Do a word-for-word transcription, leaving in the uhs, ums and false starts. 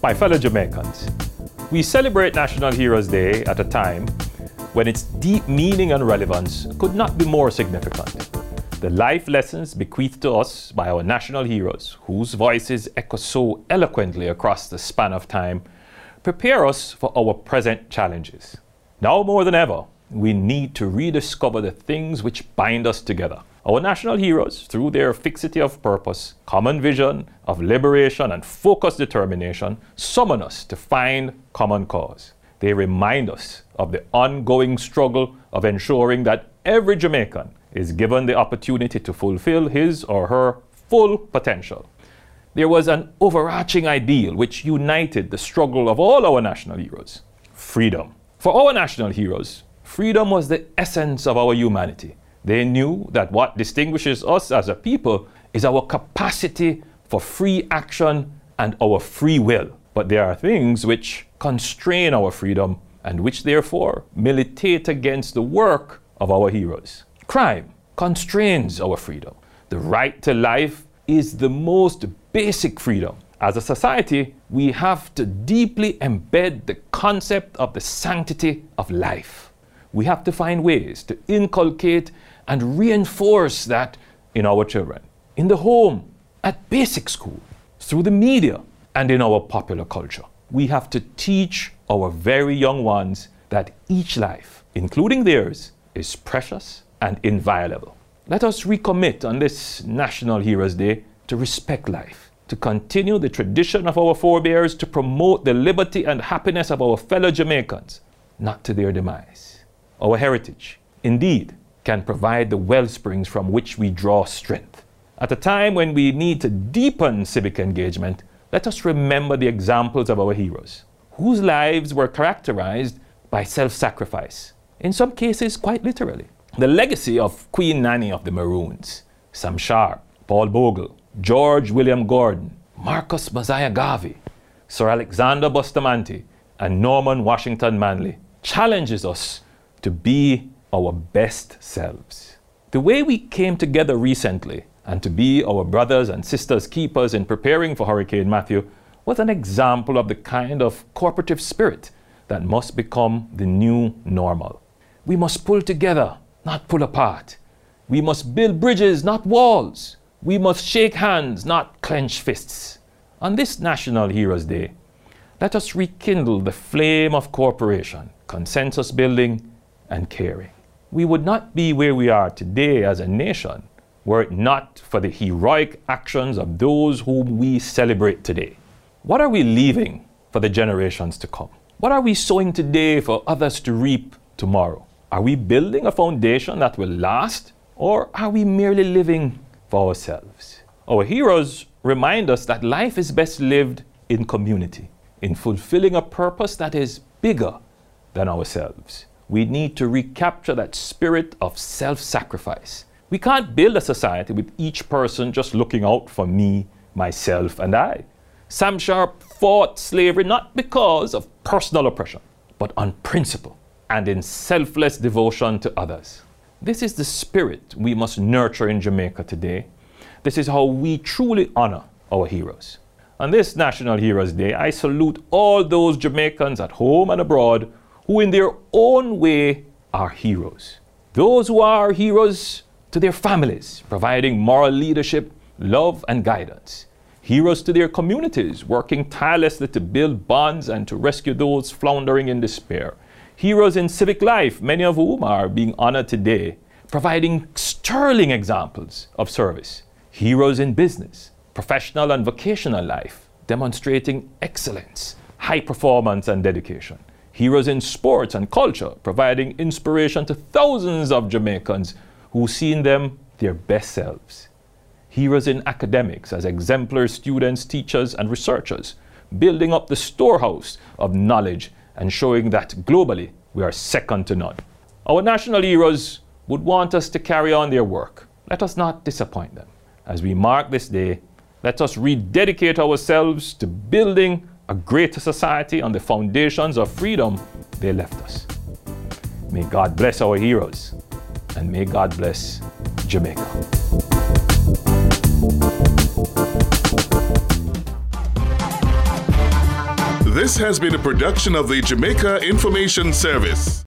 My fellow Jamaicans, we celebrate National Heroes Day at a time when its deep meaning and relevance could not be more significant. The life lessons bequeathed to us by our national heroes, whose voices echo so eloquently across the span of time, prepare us for our present challenges. Now more than ever, we need to rediscover the things which bind us together. Our national heroes, through their fixity of purpose, common vision of liberation and focused determination, summon us to find common cause. They remind us of the ongoing struggle of ensuring that every Jamaican is given the opportunity to fulfill his or her full potential. There was an overarching ideal which united the struggle of all our national heroes: freedom. For our national heroes, freedom was the essence of our humanity. They knew that what distinguishes us as a people is our capacity for free action and our free will. But there are things which constrain our freedom and which therefore militate against the work of our heroes. Crime constrains our freedom. The right to life is the most basic freedom. As a society, we have to deeply embed the concept of the sanctity of life. We have to find ways to inculcate and reinforce that in our children, in the home, at basic school, through the media, and in our popular culture. We have to teach our very young ones that each life, including theirs, is precious and inviolable. Let us recommit on this National Heroes Day to respect life, to continue the tradition of our forebears, to promote the liberty and happiness of our fellow Jamaicans, not to their demise. Our heritage, indeed, can provide the wellsprings from which we draw strength. At a time when we need to deepen civic engagement, let us remember the examples of our heroes, whose lives were characterized by self-sacrifice, in some cases quite literally. The legacy of Queen Nanny of the Maroons, Sam Sharp, Paul Bogle, George William Gordon, Marcus Mosiah Garvey, Sir Alexander Bustamante, and Norman Washington Manley challenges us to be our best selves. The way we came together recently and to be our brothers and sisters keepers in preparing for Hurricane Matthew was an example of the kind of cooperative spirit that must become the new normal. We must pull together, not pull apart. We must build bridges, not walls. We must shake hands, not clench fists. On this National Heroes Day, let us rekindle the flame of cooperation, consensus building, and caring. We would not be where we are today as a nation were it not for the heroic actions of those whom we celebrate today. What are we leaving for the generations to come? What are we sowing today for others to reap tomorrow? Are we building a foundation that will last, or are we merely living for ourselves? Our heroes remind us that life is best lived in community, in fulfilling a purpose that is bigger than ourselves. We need to recapture that spirit of self-sacrifice. We can't build a society with each person just looking out for me, myself, and I. Sam Sharp fought slavery not because of personal oppression, but on principle and in selfless devotion to others. This is the spirit we must nurture in Jamaica today. This is how we truly honor our heroes. On this National Heroes Day, I salute all those Jamaicans at home and abroad who in their own way are heroes. Those who are heroes to their families, providing moral leadership, love, and guidance. Heroes to their communities, working tirelessly to build bonds and to rescue those floundering in despair. Heroes in civic life, many of whom are being honored today, providing sterling examples of service. Heroes in business, professional and vocational life, demonstrating excellence, high performance, and dedication. Heroes in sports and culture, providing inspiration to thousands of Jamaicans who see in them their best selves. Heroes in academics as exemplary students, teachers, and researchers, building up the storehouse of knowledge and showing that globally we are second to none. Our national heroes would want us to carry on their work. Let us not disappoint them. As we mark this day, let us rededicate ourselves to building a greater society on the foundations of freedom they left us. May God bless our heroes, and may God bless Jamaica. This has been a production of the Jamaica Information Service.